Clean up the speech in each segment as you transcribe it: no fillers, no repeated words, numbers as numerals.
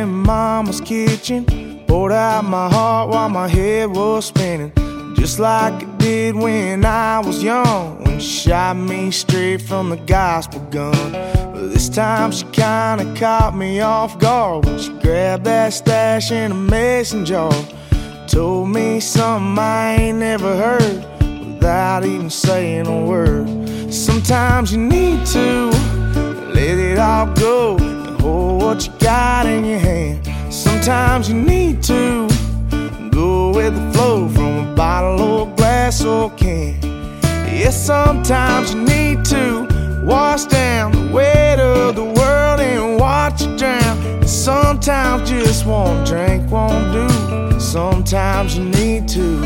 in mama's kitchen, poured out my heart while my head was spinning, just like it did when I was young, when she shot me straight from the gospel gun. But this time she kinda caught me off guard when she grabbed that stash in a mason jar, told me something I ain't never heard without even saying a word. Sometimes you need to let it all go and hold what you got in your hand. Sometimes you need to go with the flow from a bottle or glass or can. Yeah, sometimes you need to wash down the weight of the world and watch it drown. And sometimes just one drink won't do. Sometimes you need to.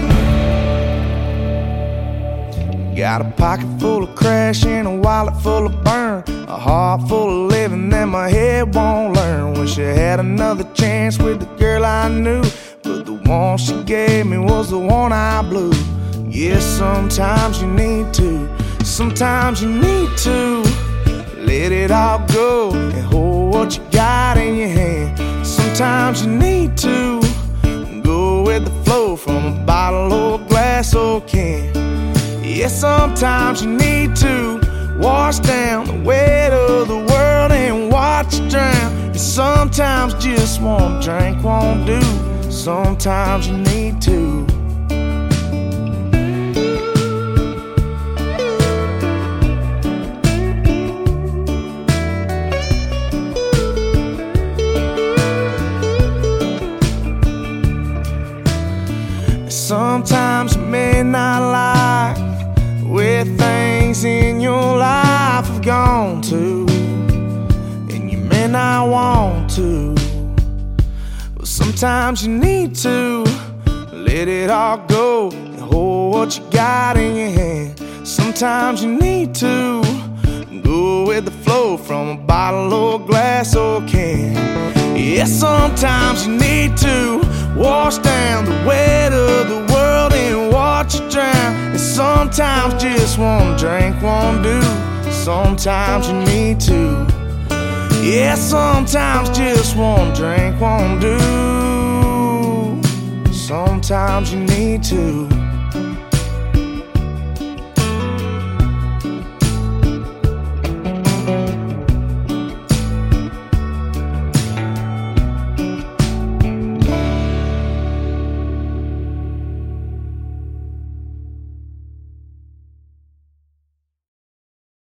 Got a pocket full of crash and a wallet full of burn, a heart full of living that my head won't learn. Wish I had another chance with the girl I knew, but the one she gave me was the one I blew. Yeah, sometimes you need to. Sometimes you need to let it all go and hold what you got in your hand. Sometimes you need to go with the flow from a bottle or glass or can. Yeah, sometimes you need to wash down the weight of the world and watch it drown. And sometimes just one drink won't do. Sometimes you need to. Sometimes you may not like where things in your life have gone to, and you may not want to, but sometimes you need to let it all go and hold what you got in your hand. Sometimes you need to go with the flow from a bottle or glass or can. Yeah, sometimes you need to wash down the weight of the world and watch it drown. And sometimes just one drink won't do. Sometimes you need to. Yeah, sometimes just one drink won't do. Sometimes you need to.